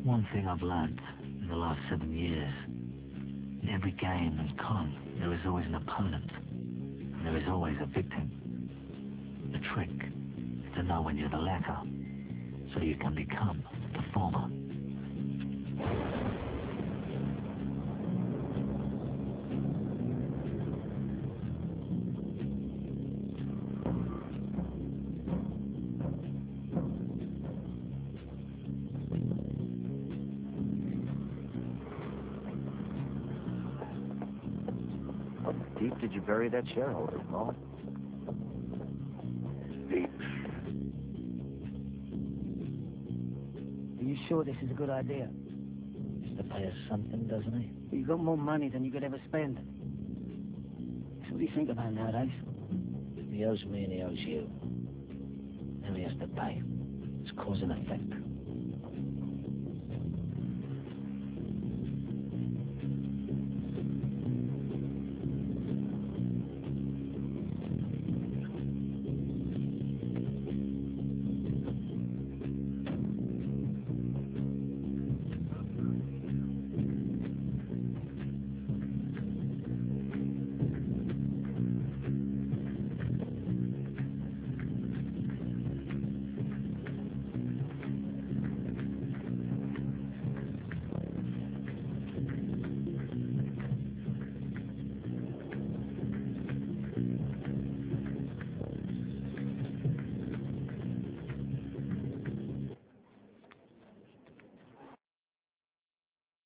One thing I've learned in the last 7 years, in every game and con, there is always an opponent, and there is always a victim. The trick is to know when you're the latter, so you can become the former. How deep did you bury that shareholder, Paul? Deep. Are you sure this is a good idea? Has to pay us something, doesn't he? You've got more money than you could ever spend. So what do you think about nowadays? He owes me and he owes you. Now he has to pay. It's cause and effect.